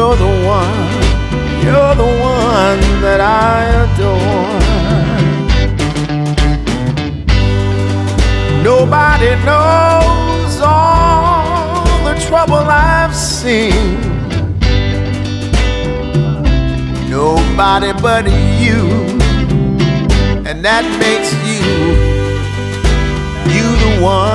You're the one that I adore. Nobody knows all the trouble I've seen. Nobody but you, and that makes you the one.